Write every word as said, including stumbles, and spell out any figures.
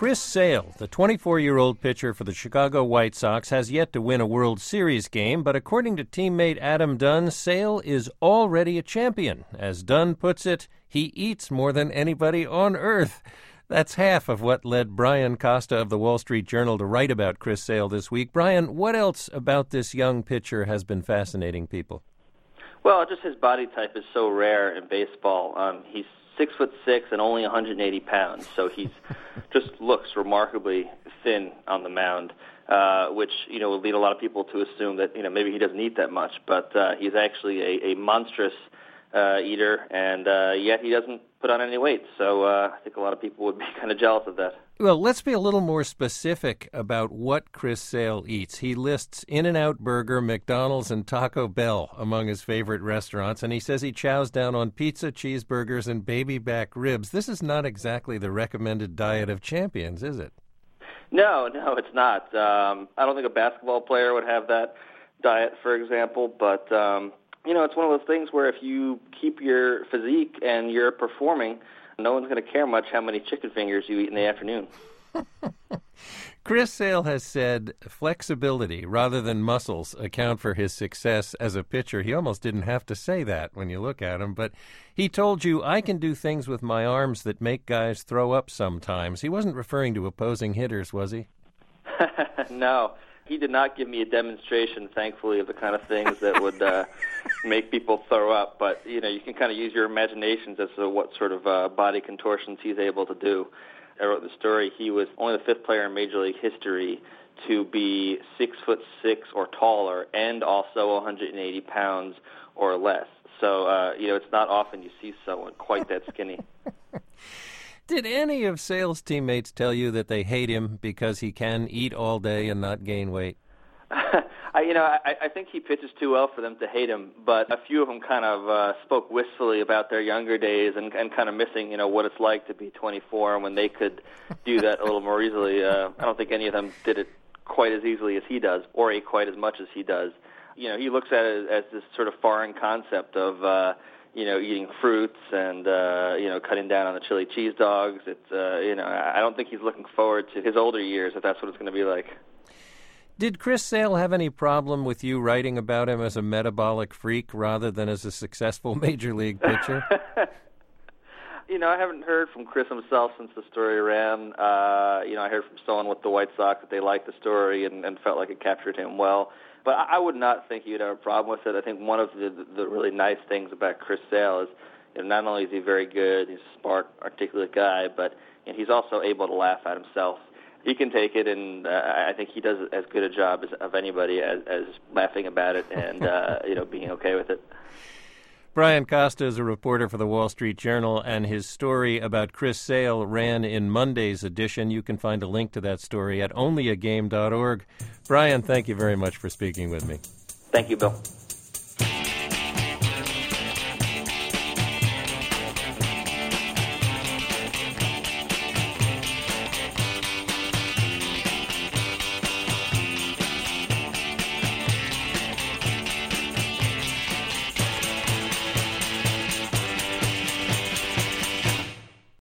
Chris Sale, the twenty-four-year-old pitcher for the Chicago White Sox, has yet to win a World Series game, but according to teammate Adam Dunn, Sale is already a champion. As Dunn puts it, he eats more than anybody on earth. That's half of what led Brian Costa of the Wall Street Journal to write about Chris Sale this week. Brian, what else about this young pitcher has been fascinating people? Well, just his body type is so rare in baseball. Um, he's six foot six and only one hundred eighty pounds, so he's just looks remarkably thin on the mound, uh, which you know would lead a lot of people to assume that you know maybe he doesn't eat that much, but uh, he's actually a, a monstrous uh, eater, and uh, yet he doesn't put on any weight. So uh, I think a lot of people would be kind of jealous of that. Well, let's be a little more specific about what Chris Sale eats. He lists In-N-Out Burger, McDonald's, and Taco Bell among his favorite restaurants, and he says he chows down on pizza, cheeseburgers, and baby back ribs. This is not exactly the recommended diet of champions, is it? No, no, it's not. Um, I don't think a basketball player would have that diet, for example, but, um, you know, it's one of those things where if you keep your physique and you're performing, no one's going to care much how many chicken fingers you eat in the afternoon. Chris Sale has said flexibility rather than muscles account for his success as a pitcher. He almost didn't have to say that when you look at him, but he told you, I can do things with my arms that make guys throw up sometimes. He wasn't referring to opposing hitters, was he? No. He did not give me a demonstration, thankfully, of the kind of things that would uh, make people throw up. But, you know, you can kind of use your imaginations as to what sort of uh, body contortions he's able to do. I wrote the story. He was only the fifth player in Major League history to be six foot six or taller and also one hundred eighty pounds or less. So, uh, you know, it's not often you see someone quite that skinny. Did any of Sale's teammates tell you that they hate him because he can eat all day and not gain weight? I, you know, I, I think he pitches too well for them to hate him, but a few of them kind of uh, spoke wistfully about their younger days and, and kind of missing, you know, what it's like to be twenty-four and when they could do that a little more easily. Uh, I don't think any of them did it quite as easily as he does or ate quite as much as he does. You know, he looks at it as this sort of foreign concept of, uh, you know, eating fruits and, uh, you know, cutting down on the chili cheese dogs. It's, uh, you know, I don't think he's looking forward to his older years, if that's what it's going to be like. Did Chris Sale have any problem with you writing about him as a metabolic freak rather than as a successful major league pitcher? You know, I haven't heard from Chris himself since the story ran. Uh, you know, I heard from someone with the White Sox that they liked the story and, and felt like it captured him well. But I would not think he would have a problem with it. I think one of the, the really nice things about Chris Sale is, you know, not only is he very good, he's a smart, articulate guy, but you know, he's also able to laugh at himself. He can take it, and uh, I think he does as good a job as, of anybody as, as laughing about it and uh, you know, being okay with it. Brian Costa is a reporter for the Wall Street Journal, and his story about Chris Sale ran in Monday's edition. You can find a link to that story at only a game dot org. Brian, thank you very much for speaking with me. Thank you, Bill.